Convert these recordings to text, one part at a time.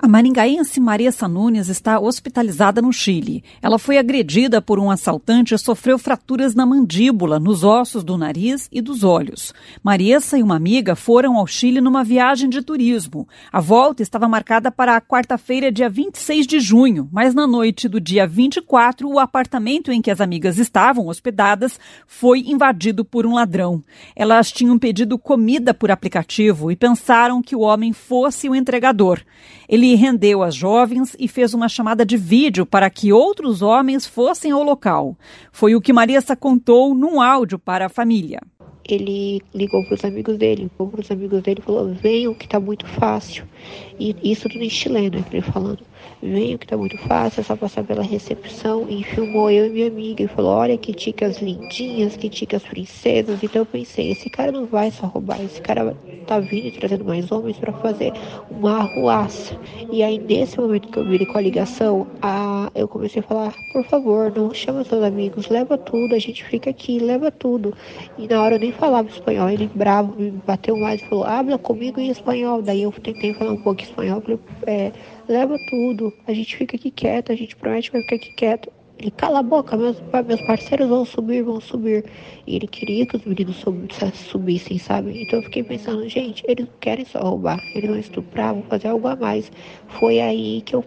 A maringaense Maressa Nunes está hospitalizada no Chile. Ela foi agredida por um assaltante e sofreu fraturas na mandíbula, nos ossos do nariz e dos olhos. Maressa e uma amiga foram ao Chile numa viagem de turismo. A volta estava marcada para a quarta-feira, dia 26 de junho, mas na noite do dia 24, o apartamento em que as amigas estavam hospedadas foi invadido por um ladrão. Elas tinham pedido comida por aplicativo e pensaram que o homem fosse o entregador. Ele rendeu as jovens e fez uma chamada de vídeo para que outros homens fossem ao local. Foi o que Maressa contou num áudio para a família. Ele ligou para os amigos dele, e falou: venham que tá muito fácil. E isso tudo em chileno, ele falando: venham que tá muito fácil, é só passar pela recepção. E filmou eu e minha amiga e falou: olha que ticas lindinhas, que ticas princesas. Então eu pensei, esse cara não vai só roubar, esse cara tá vindo e trazendo mais homens para fazer uma arruaça. E aí nesse momento que eu vi ele com a ligação, eu comecei a falar: por favor, não chama seus amigos, leva tudo, a gente fica aqui, leva tudo. E na hora eu nem falava espanhol, ele bravo, me bateu mais e falou: habla comigo em espanhol. Daí eu tentei falar um pouco espanhol, falei: leva tudo, a gente fica aqui quieto, a gente promete que vai ficar aqui quieto. Ele: cala a boca, meus parceiros vão subir. E ele queria que os meninos subissem, sabe? Então eu fiquei pensando, gente, eles não querem só roubar, eles vão estuprar, vão fazer algo a mais. Foi aí que eu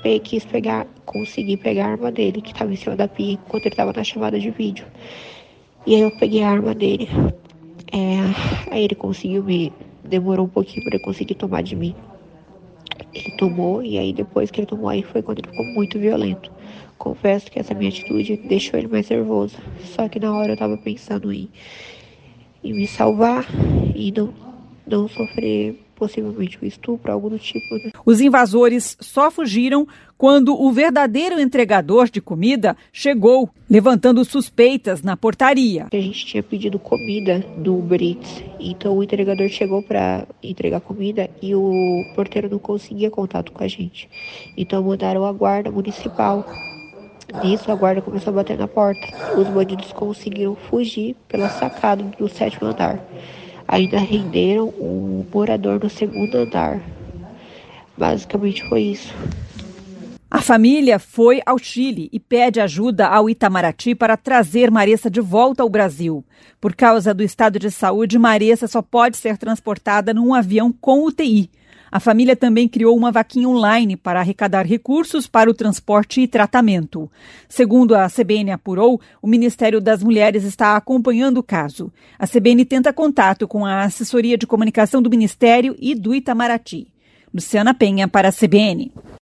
consegui pegar a arma dele, que estava em cima da pia, enquanto ele estava na chamada de vídeo. E aí eu peguei a arma dele. Aí ele demorou um pouquinho para ele conseguir tomar de mim. Ele tomou, e aí depois que ele tomou, aí foi quando ele ficou muito violento. Confesso que essa minha atitude deixou ele mais nervoso. Só que na hora eu tava pensando em me salvar e não sofrer possivelmente um estupro, algo do tipo, né? Os invasores só fugiram quando o verdadeiro entregador de comida chegou, levantando suspeitas na portaria. A gente tinha pedido comida do Uber Eats, então o entregador chegou para entregar comida e o porteiro não conseguia contato com a gente. Então mandaram a guarda municipal. Nisso a guarda começou a bater na porta. Os bandidos conseguiram fugir pela sacada do 7º andar. Ainda renderam um morador do 2º andar. Basicamente foi isso. A família foi ao Chile e pede ajuda ao Itamaraty para trazer Maressa de volta ao Brasil. Por causa do estado de saúde, Maressa só pode ser transportada num avião com UTI. A família também criou uma vaquinha online para arrecadar recursos para o transporte e tratamento. Segundo a CBN apurou, o Ministério das Mulheres está acompanhando o caso. A CBN tenta contato com a assessoria de comunicação do Ministério e do Itamaraty. Luciana Penha para a CBN.